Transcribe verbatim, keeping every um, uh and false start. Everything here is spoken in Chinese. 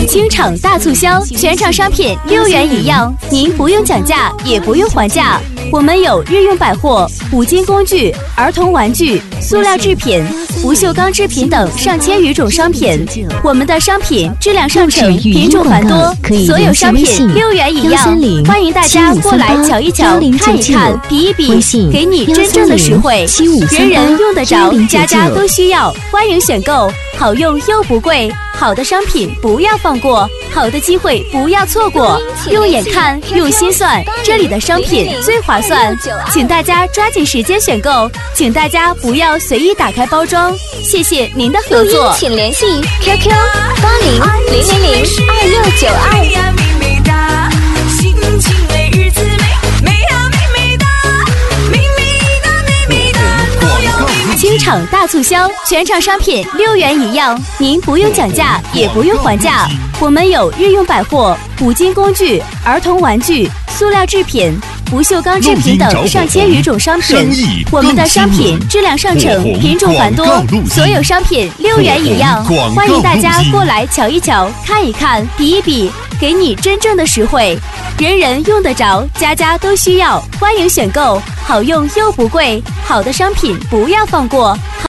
清场大促销，全场商品六元一样，您不用讲价，也不用还价。我们有日用百货、五金工具、儿童玩具、塑料制品、不锈钢制品等上千余种商品。我们的商品质量上乘，品种繁多，所有商品六元一样。欢迎大家过来瞧一瞧，看一看，比一比，给你真正的实惠，人人用得着，家家都需要。欢迎选购，好用又不贵，好的商品不要放过，好的机会不要错过。用眼看，用心算，这里的商品最划算，请大家抓紧时间选购，请大家不要随意打开包装。谢谢您的合作， 请联系 Q Q 八零零零零二六九二。 清场大促销，全场商品六元一样，您不用讲价，也不用还价。我们有日用百货、五金工具、儿童玩具、塑料制品、不锈钢制品等上千余种商品。我们的商品质量上乘，品种繁多，所有商品六元一样。欢迎大家过来瞧一瞧，看一看，比一比，给你真正的实惠，人人用得着，家家都需要。欢迎选购，好用又不贵，好的商品不要放过。